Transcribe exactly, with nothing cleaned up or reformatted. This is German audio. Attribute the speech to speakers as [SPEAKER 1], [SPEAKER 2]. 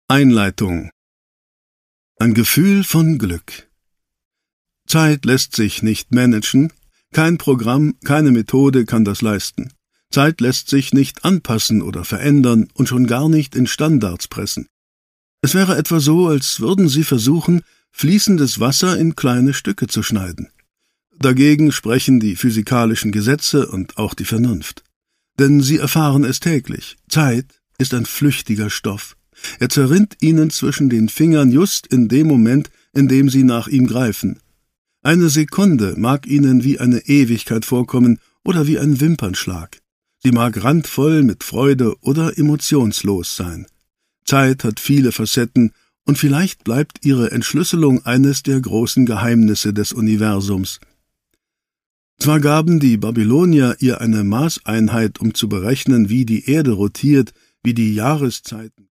[SPEAKER 1] Einleitung. Ein Gefühl von Glück. Zeit lässt sich nicht managen, kein Programm, keine Methode kann das leisten. Zeit lässt sich nicht anpassen oder verändern und schon gar nicht in Standards pressen. Es wäre etwa so, als würden Sie versuchen, fließendes Wasser in kleine Stücke zu schneiden. Dagegen sprechen die physikalischen Gesetze und auch die Vernunft. Denn Sie erfahren es täglich. Zeit ist ein flüchtiger Stoff. Er zerrinnt Ihnen zwischen den Fingern just in dem Moment, in dem Sie nach ihm greifen. Eine Sekunde mag Ihnen wie eine Ewigkeit vorkommen oder wie ein Wimpernschlag. Sie mag randvoll mit Freude oder emotionslos sein. Zeit hat viele Facetten, und vielleicht bleibt ihre Entschlüsselung eines der großen Geheimnisse des Universums. Zwar gaben die Babylonier ihr eine Maßeinheit, um zu berechnen, wie die Erde rotiert, wie die Jahreszeiten